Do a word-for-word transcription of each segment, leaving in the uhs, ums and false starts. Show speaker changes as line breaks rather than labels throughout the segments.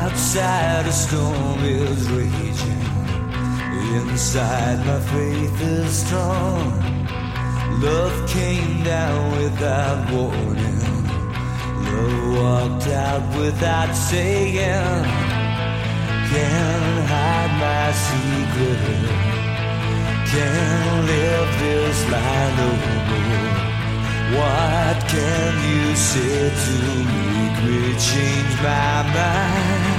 Outside a storm is raging. Inside my faith is strong. Love came down without warning. Love walked out without saying. Can't hide my secret. Can't live this life no more. What can you say to make me change my mind?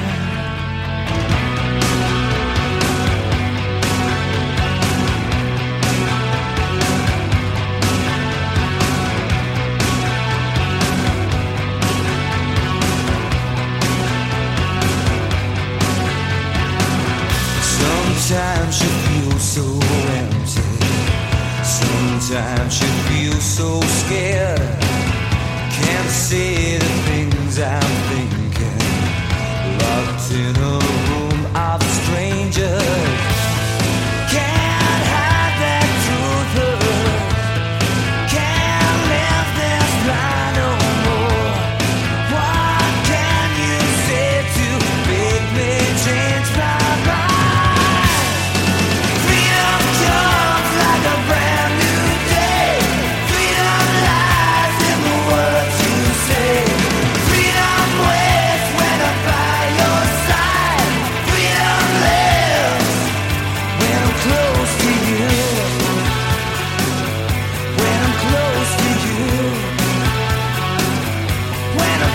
Sometimes you feel so empty. Sometimes you feel so scared. Can't say the things I'm thinking. Locked in a room of strangers. Can't hide that truth. Can't live this life no more. What can you say to make me change my mind? When